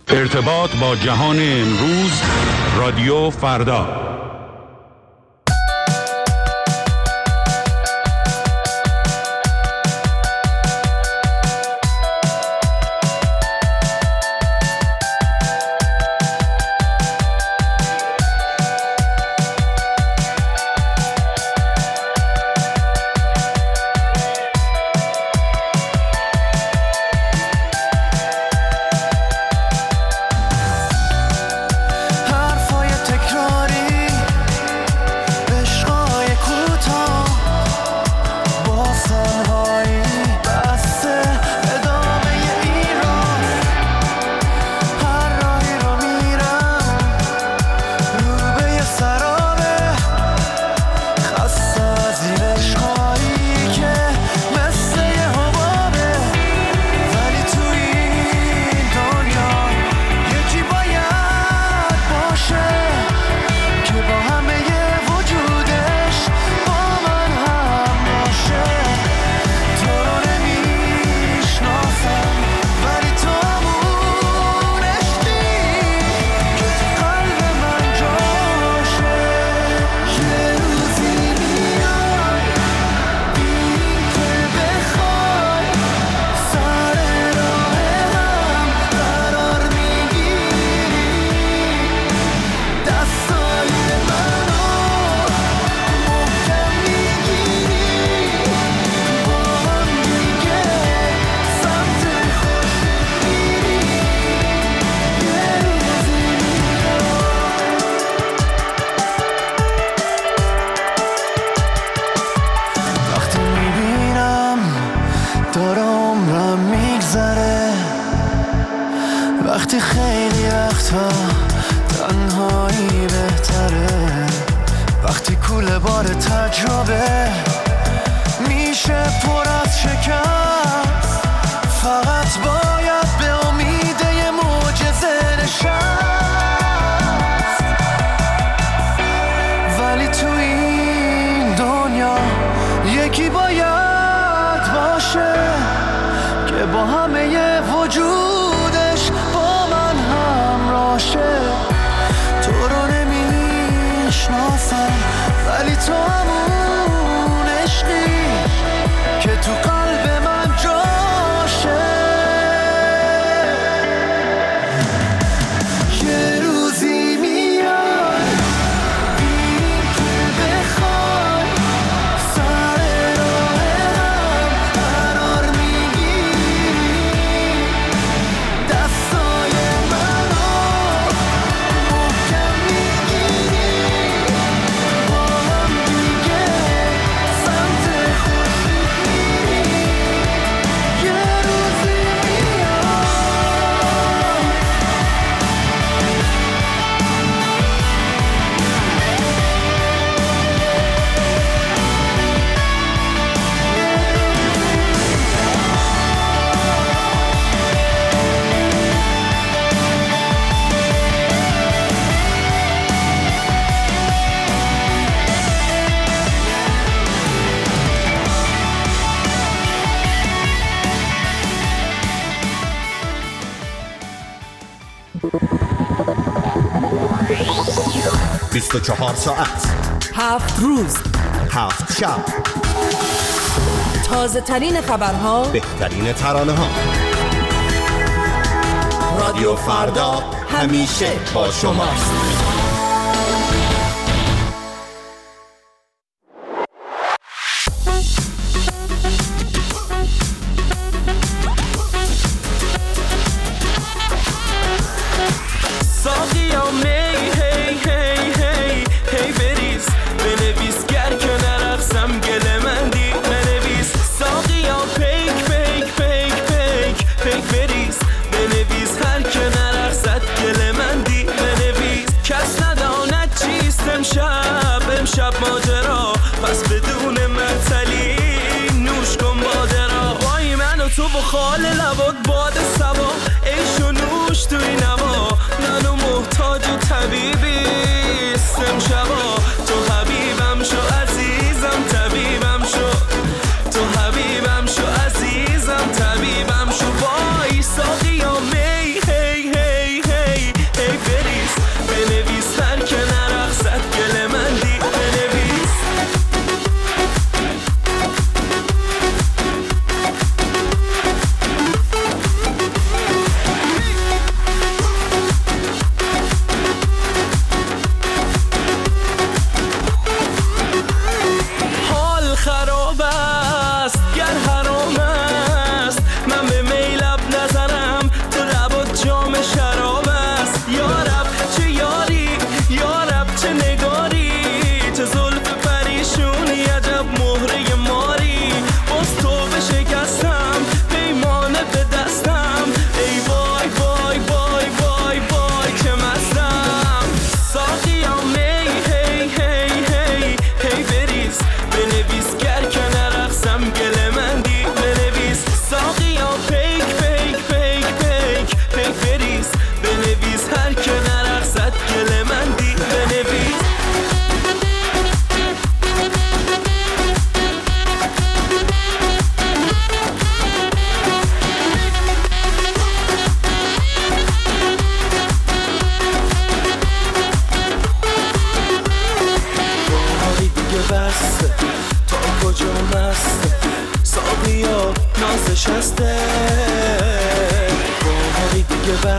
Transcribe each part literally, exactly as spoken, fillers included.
ارتباط با جهان امروز، رادیو فردا. وقتی خیلی وقتا تنهایی بهتره، وقتی کوله بار تجربه میشه پر از شکست، فقط باید به امید یه معجزه نشست. ولی تو این دنیا یکی باید باشه که با همه ی وجودش با من همراشه. تو رو نمیشناسم ولی تو همون عشقی که تو قلب من جاشه. یه روزی میاد این که بخوای سر راه هم قرار میگیری، دستای منو محکم میگیری، با هم دیگه سمت خورشید میری. یه روزی میاد بیست و چهار ساعت، هفت روز، هفت شب، تازه ترین خبرها، بهترین ترانه ها. رادیو فردا همیشه با شماست. ساقیا می هی هی هی هی بریز بنویس گر که نرقصم گله من دی بنویس. ساقیا پیک پیک پیک پیک پیک بریز بنویس هر که نرقصد گله من دی بنویس. کس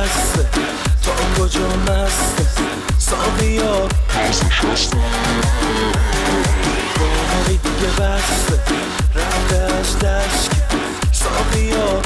بسته تا کجا مسته ساقیا باقی دیگه بسته رفته از دشک ساقیا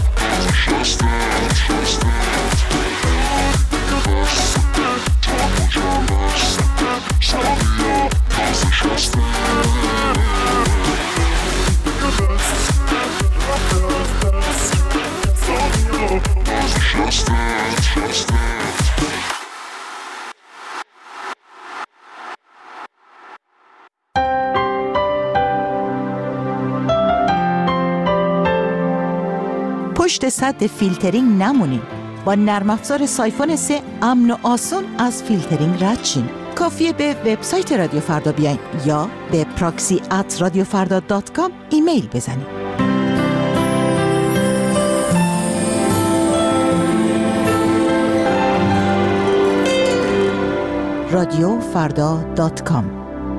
پشت سد فیلترینگ نمونین. با نرم افزار سایفون سه امن و آسون از فیلترینگ رد شین. کافیه به وبسایت رادیو فردا بیاین یا به پراکسی ات رادیو فردا دات کام ایمیل بزنین. رادیو فردا دات کام.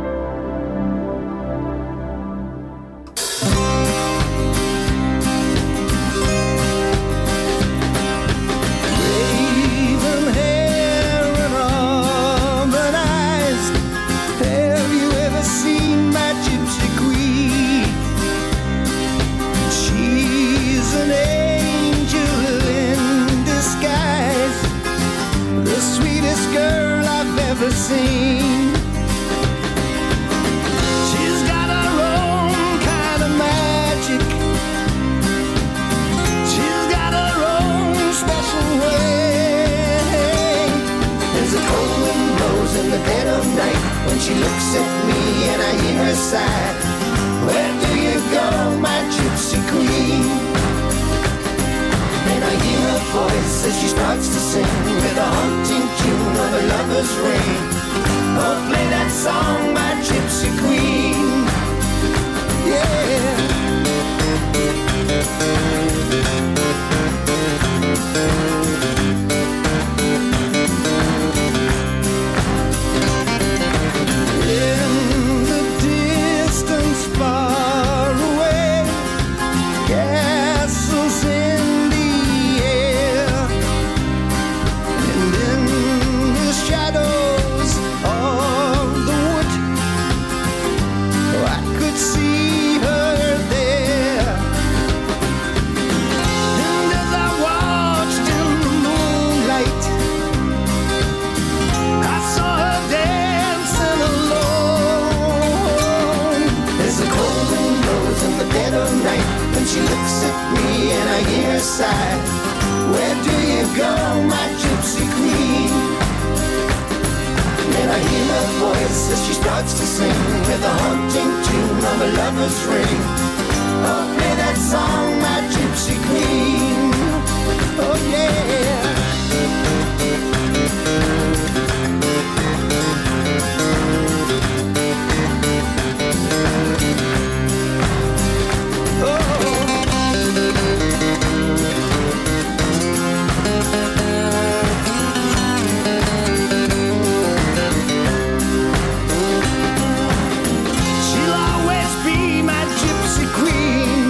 Seen. She's got her own kind of magic. She's got her own special way. There's a cold wind blows in the dead of night when she looks at me and I hear her sigh. Where do you go, my gypsy queen? And I hear her voice as she starts to sing with a haunting tune of a lover's ring. Oh, play that song, my gypsy queen. Yeah. In the distance far away, castles in the air, and in the shadows of the wood, oh, I could see her there. And as I watched in the moonlight, I saw her dancing alone. There's a cold wind blows in the dead of night when she looks at me and I hear her sigh. Where do you go, my gypsy queen? And I hear her voice as she starts to sing with a haunting tune of a lover's ring. Oh, play that song, my gypsy queen. Oh, yeah. She'll always be my gypsy queen,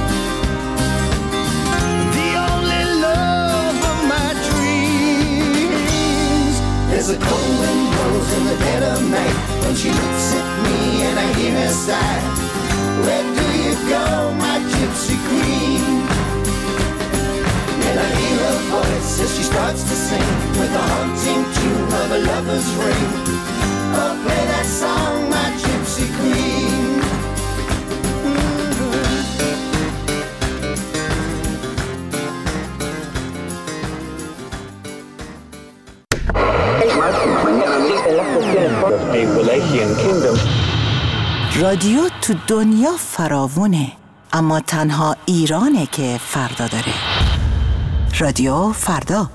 the only love of my dreams. There's a cold wind blows in the dead of night when she looks at me and I hear her sigh. Where do you go, my gypsy queen? And I hear her voice as she starts to sing with a haunting tune of a lover's ring. Oh, play that song, my gypsy queen. رادیو تو دنیا فراوونه، اما تنها ایرانه که فردا داره. رادیو فردا.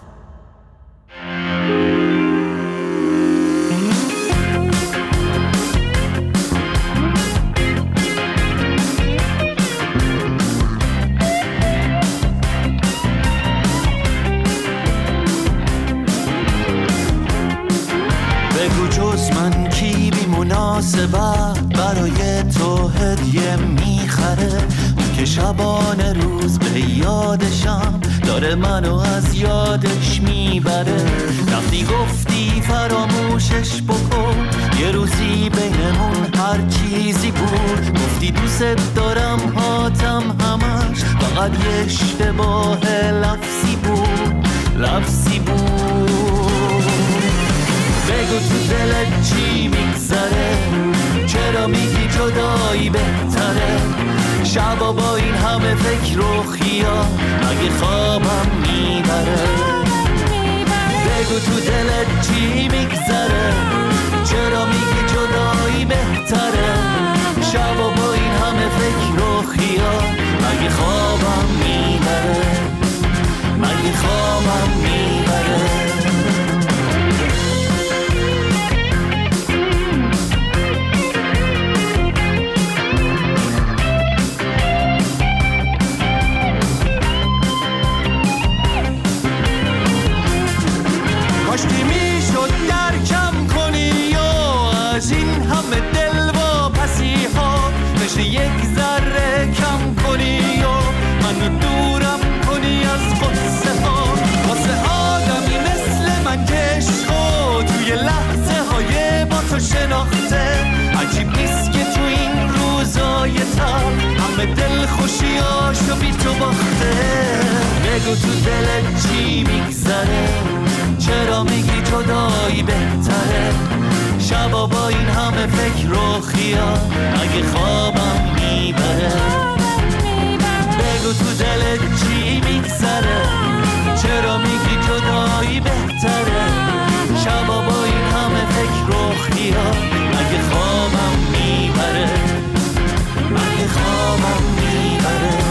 بگو جز من کی بی مناسبت برای تو هدیه میخره، که شبانه روز به یادشم داره منو از یادش می میبره. وقتی گفتی فراموشش بکن، یه روزی بینمون هر چیزی بود. گفتی دوست دارم هاتم همش فقط یه اشتباه لفظی بود، لفظی بود. بگو تو دلت چی میگذره، چرا میگی جدایی بهتره؟ شبا با این همه فکر و خیال مگه خوابم میبره؟ بگو تو دلت چی میگذره، چرا میگی جدایی بهتره؟ شبا با این همه فکر و خیال مگه خوابم میبره؟ مگه خوابم میبره؟ کاشکی میشد درکم کنی و از این همه دل و پسی ها بشه یک ذره کم کنی و منو دورم کنی از قصه ها. واسه آدمی مثل من که عشقو توی لحظه های با تو شناخته، عجیب نیست که تو این روزای تر همه دل خوشیاشو بی تو باخته. بگو تو دلت چی میگذره، چرا میگی جدایی بهتره؟ شبا با این همه فکر و خیال اگه خوابم میبره؟ بگو تو دلت چی میگذره، چرا میگی جدایی بهتره؟ شبا با این همه فکر و خیال اگه خوابم میبره؟ اگه خوابم میبره؟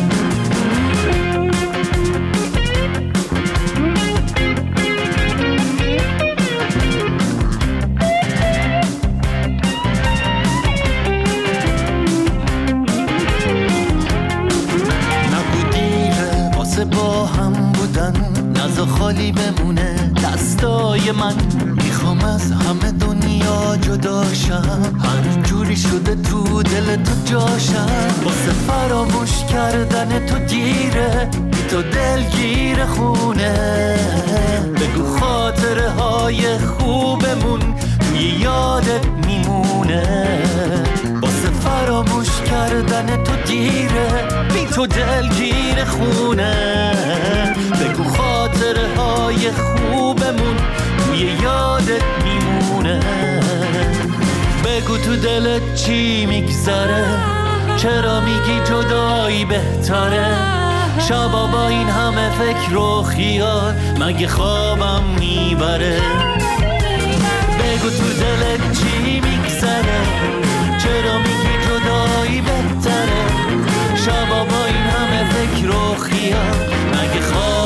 با هم بودن نزا خالی بمونه دستای من. میخوام از همه دنیا جداشم، هر جوری شده تو دل تو جاشم. واسه فراموش کردن تو دیره، تو دلگیر خونه. بگو خاطره های خوبمون توی یادت میمونه. واسه فراموش کردن تو دیره، بی تو دلگیر خونه. بگو خاطره های خوبمون توی یادت میمونه. بگو تو دلت چی میگذره، چرا میگی جدایی بهتره؟ شبا با این همه فکر و خیال مگه خوابم میبره؟ بگو تو دلت چی میگذره، چرا میگی جدایی بهتره؟ شبا با این همه فکر و خیال مگه خواب